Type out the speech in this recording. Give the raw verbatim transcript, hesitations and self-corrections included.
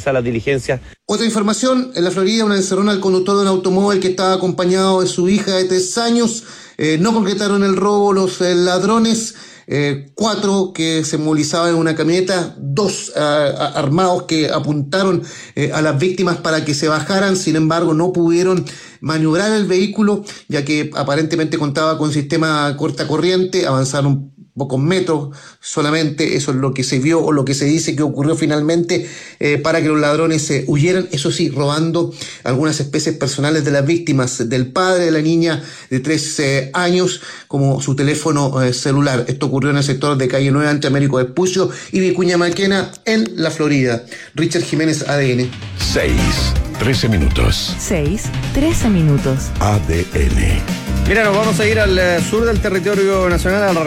a las diligencias. Otra información, en la Florida, una encerrona al conductor de un automóvil que estaba acompañado de su hija de tres años. Eh, no concretaron el robo los eh, ladrones. Eh, cuatro que se movilizaban en una camioneta, dos uh, armados que apuntaron eh, a las víctimas para que se bajaran. Sin embargo, no pudieron maniobrar el vehículo, ya que aparentemente contaba con sistema corta corriente. Avanzaron pocos metros solamente, eso es lo que se vio o lo que se dice que ocurrió finalmente, eh, para que los ladrones eh, huyeran, eso sí, robando algunas especies personales de las víctimas, del padre de la niña de tres eh, años, como su teléfono eh, celular. Esto ocurrió en el sector de calle nueve entre Américo Vespucio y Vicuña Maquena, en la Florida. Richard Jiménez, A D N. seis, trece minutos. seis, trece minutos. A D N. Mira, nos vamos a ir al eh, sur del territorio nacional, al